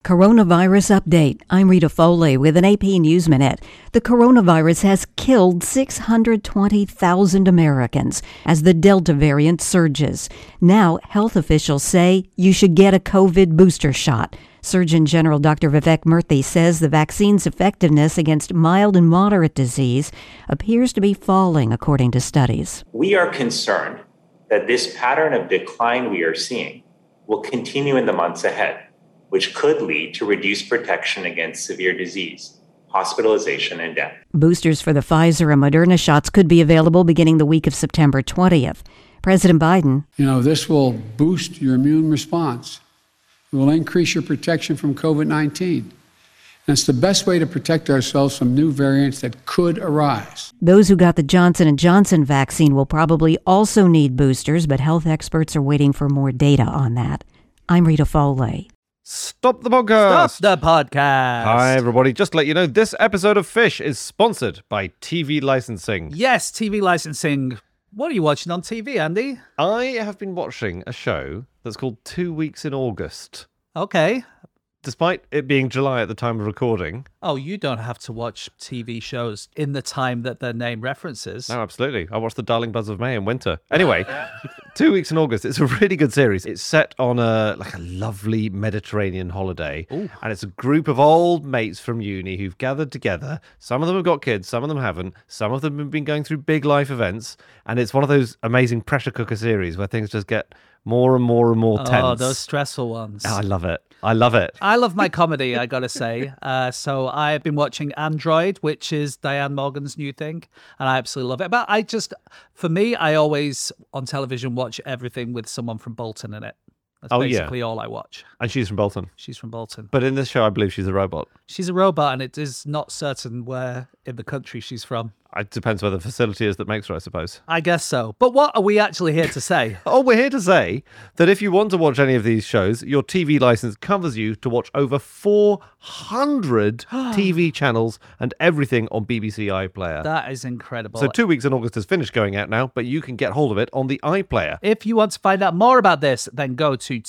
Coronavirus update. I'm Rita Foley with an AP News Minute. The coronavirus has killed 620,000 Americans as the Delta variant surges. Now, health officials say you should get a COVID booster shot. Surgeon General Dr. Vivek Murthy says the vaccine's effectiveness against mild and moderate disease appears to be falling, according to studies. We are concerned that this pattern of decline we are seeing will continue in the months ahead, which could lead to reduced protection against severe disease, hospitalization, and death. Boosters for the Pfizer and Moderna shots could be available beginning the week of September 20th. President Biden. This will boost your immune response. It will increase your protection from COVID-19. And it's the best way to protect ourselves from new variants that could arise. Those who got the Johnson & Johnson vaccine will probably also need boosters, but health experts are waiting for more data on that. I'm Rita Foley. Stop the podcast. Stop the podcast. Hi, everybody. Just to let you know, this episode of Fish is sponsored by TV licensing. Yes, TV licensing. What are you watching on TV, Andy? I have been watching a show that's called 2 Weeks in August. Okay. Despite it being July at the time of recording. Oh, you don't have to watch TV shows in the time that their name references. No, absolutely. I watched The Darling Buzz of May in winter. Anyway, 2 Weeks in August. It's a really good series. It's set on a lovely Mediterranean holiday. Ooh. And it's a group of old mates from uni who've gathered together. Some of them have got kids, some of them haven't. Some of them have been going through big life events. And it's one of those amazing pressure cooker series where things just get more and more and more tense. Oh, those stressful ones. Oh, I love it. I love it. I love my comedy, I gotta say. So I've been watching Android, which is Diane Morgan's new thing, and I absolutely love it. But for me, I always, on television, watch everything with someone from Bolton in it. That's basically all I watch. And she's from Bolton. She's from Bolton. But in this show, I believe she's a robot. She's a robot, and it is not certain where in the country she's from. It depends where the facility is that makes her, I suppose. I guess so. But what are we actually here to say? We're here to say that if you want to watch any of these shows, your TV license covers you to watch over 400 TV channels and everything on BBC iPlayer. That is incredible. So 2 Weeks in August has finished going out now, but you can get hold of it on the iPlayer. If you want to find out more about this, then go to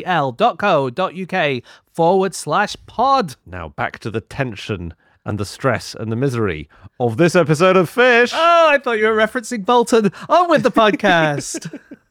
tvl.co.uk/pod. Now back to the tension and the stress and the misery of this episode of Fish. Oh, I thought you were referencing Bolton. On with the podcast.